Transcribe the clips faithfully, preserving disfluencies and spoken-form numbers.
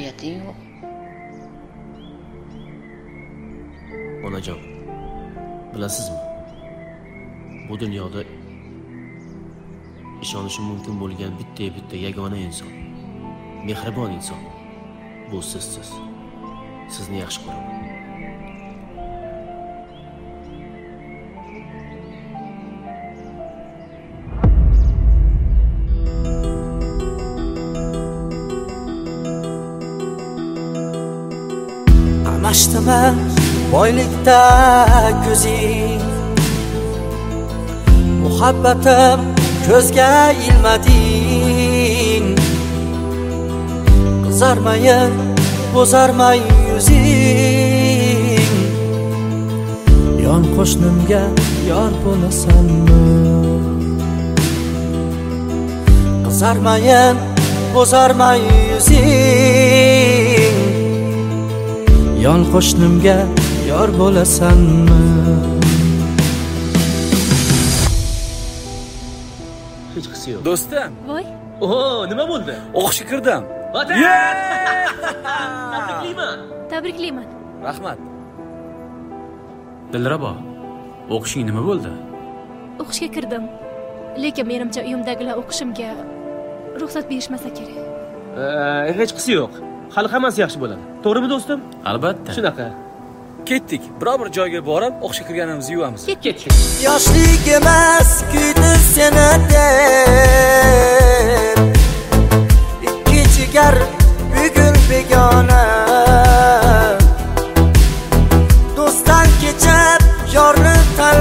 tarbiyatning yo'q. Onajon, bilasizmi? Bu dunyoda ishonishim mumkin bo'lgan bitta bitta yagona inson, mehribon inson bu sizsiz. Sizni yaxshi ko'raman. Qamashdimi boylikda ko'zing, muhabbatim ko'zga ilmading. Qizarmayin, bo'zarmay yuzing, yon qo'shnimga yor bo'lasanmi? Qizarmayin, bo'zarmay yuzing, yon qo'shnimga yor bo'lasanmi? Hech qisi yo'q. Do'stim. Voy. Oho, nima bo'ldi? O'qishga kirdim. Tabriklayman. Tabriklayman. Rahmat. Dilrabo, o'qishing nima bo'ldi? O'qishga kirdim. Lekin menimcha uyimdagilar o'qishimga ruxsat berishmasa kerak. Ee, hech qisi yo'q. Hali hammasi yaxshi bo'ladi. To'g'rimi do'stim? Albatta. Shunaqa. Ketdik. Biror bir joyga borib, o'qishga kirganimizni yuvamiz. Ketdik. Yoshligimiz kuydi seni deb, ikki jigar bugun begona. Do'stdan kechib yorni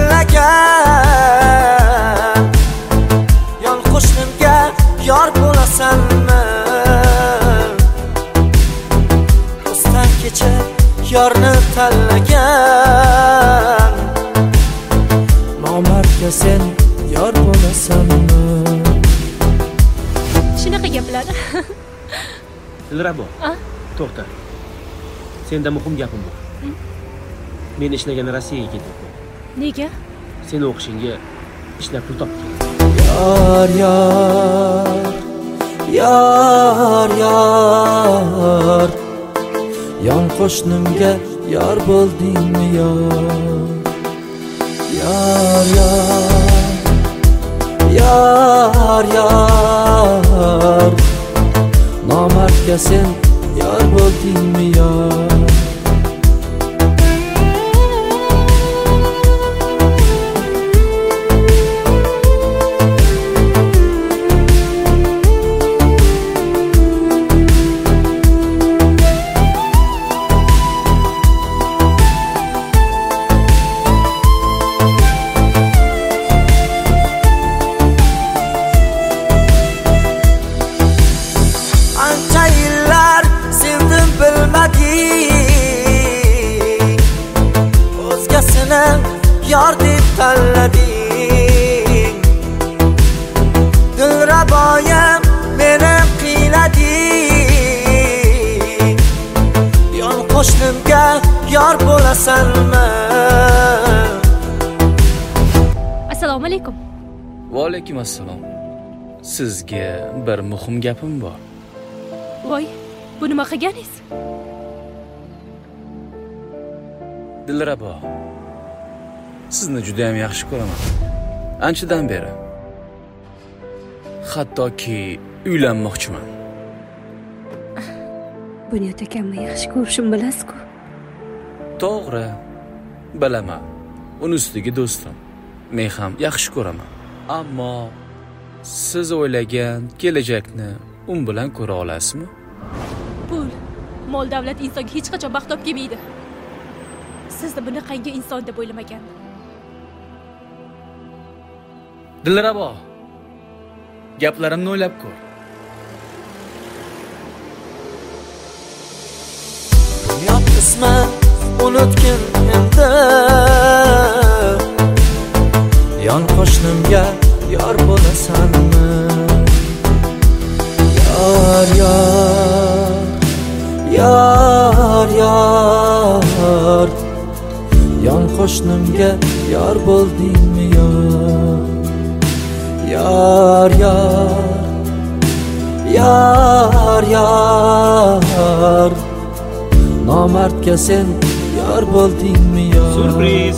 tanlagan, yon qo'shnimga yor bo'lasanmi? Do'stdan kechib yorni tanlagan, nomardga sen yor bo'lasanmi? Shunaqa gaplar. Dilrabo. A? To'xta. Senda muhim gapim bor. Men ishlagan Rossiyaga ketyapman. Nega? Seni o'qishingga ishlab pul topdim. Yor yor yor yor, yon qo'shnimga yor bo'ldingmi yor? Yor yor yor yor, nomardga sen yor bo'ldingmi yor? Yor deb tanlading, Dilraboyim meni qiylading, yon qo'shnimga yor bo'lasanmi? Assalomu alaykum. Va alaykum assalom. Sizga bir muhim gapim bor. Voy, bu nima qilganingiz? Dilrabo, sizni juda ham yaxshi ko'raman. Anchadan beri. Hattoki uylanmoqchiman. Bunyod akamni yaxshi ko'rishim bilasiz-ku. To'g'ri, bilaman. Uni ustiga do'stim. Men ham yaxshi ko'raman. Ammo siz o'ylagan kelajakni un bilan ko'ra olasizmi? Pul, mol davlat insonga hech qachon baxt olib kelmaydi. Sizni bunaqangi inson deb o'ylamagandim. Dilrabo, gaplarimni o'ylab ko'r. Yot ismi unutgin endi, yon qo'shnimga yor bo'lasanmi? Yor yor yor yor, yon qo'shnimga yor bo'ldingmi yor? Yor yor yor yor, nomardga sen yor bo'ldingmi yor? Surpriz.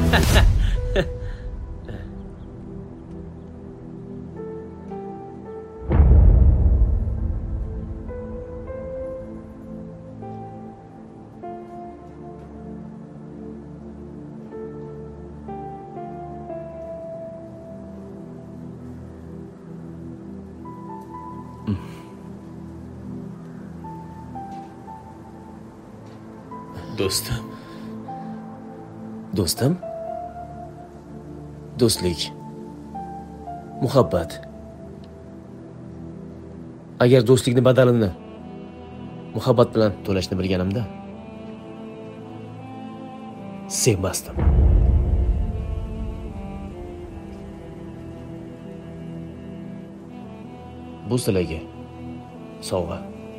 Do'stim. Do'stim? Do'stlik. Muhabbat. Agar do'stlikni badalini muhabbat bilan to'lashni bilganimda sevmasdim. Bu sizlarga sovg'a.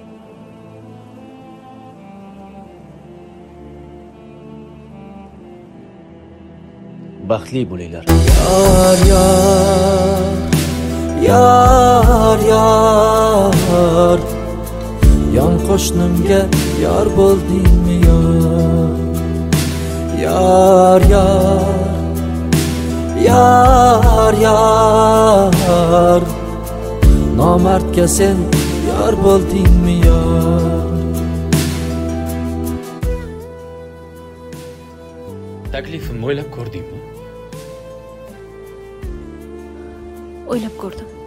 Baxtli bo'linglar. Yar yar yar yar yon qo'shnimga yor bo'ldingmi yor? Yar yar yar yar nomardga sen yor bo'ldingmi yor? Taklifimni o'ylab ko'rdingmi? O'ylab ko'rdim.